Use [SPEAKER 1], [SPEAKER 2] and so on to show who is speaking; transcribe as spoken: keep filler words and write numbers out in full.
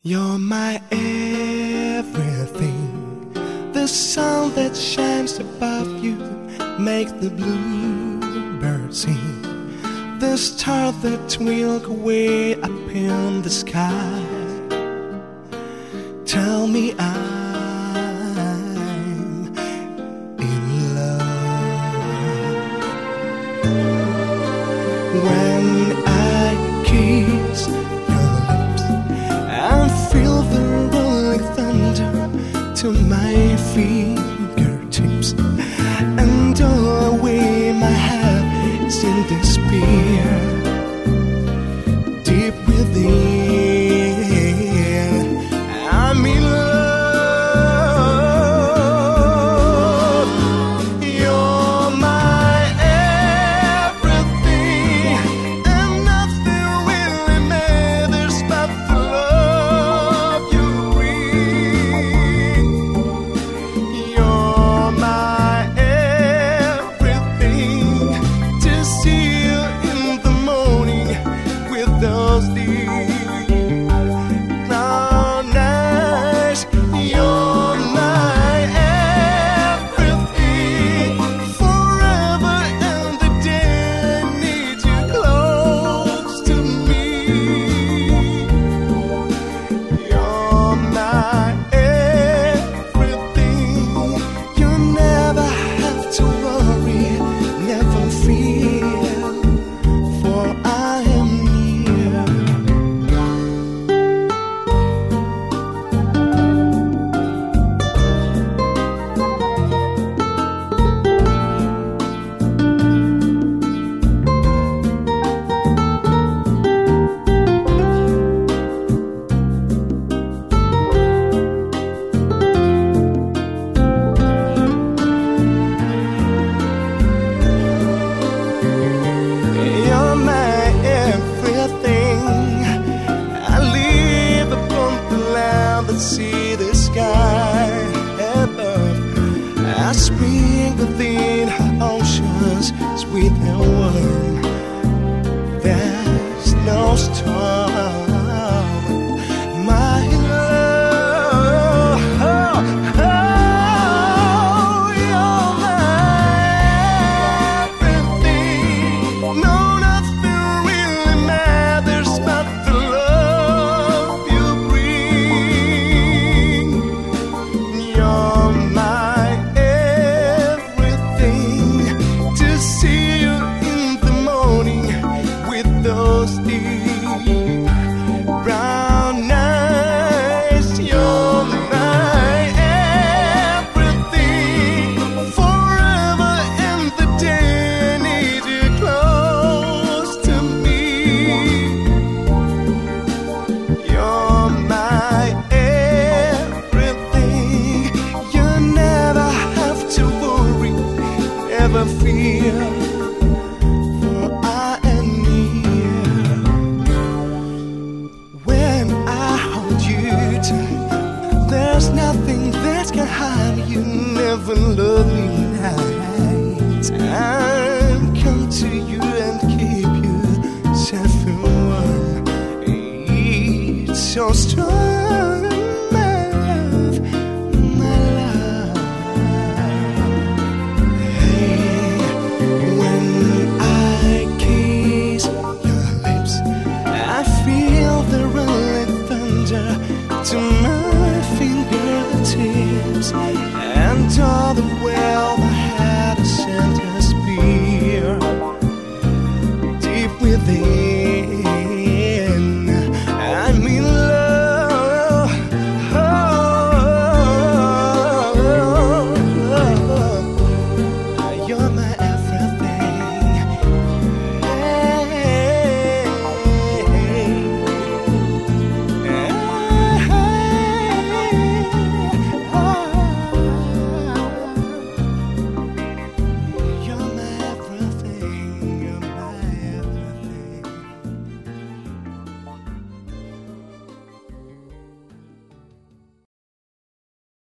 [SPEAKER 1] You're my everything. The sun that shines above you make the bluebird sing. The stars that twinkle way up in the sky tell me I'm in love. When I kiss your lips and feel the rolling thunder to my fingertips, and all the way my heart is in despair, deep within I'm in love. You're my everything, and nothing really matters but the love you bring. You're my everything, to see you in the morning with those deep brown eyes. You're my everything, forever and the day I need you close to me. You're my everything. You never have to worry, never fear, for I am near. You're my everything. I live upon the land that see the sky above. I spring within her oceans, sweet and warm. There's no storm. My love, oh, oh, you're my everything. No, nothing really matters but the love you bring. You're my everything, to see you in the morning with those deep brown eyes. You're my everything, forever and the day I need you close to me. You're my everything. You never have to worry, never fear, for I am near. When I hold you tight, there's nothing that can harm you. Never lonely nights, I'll come to you and keep you safe and warm. It's so strong, my love, my love. Hey, when I kiss your lips, I feel the rolling thunder to my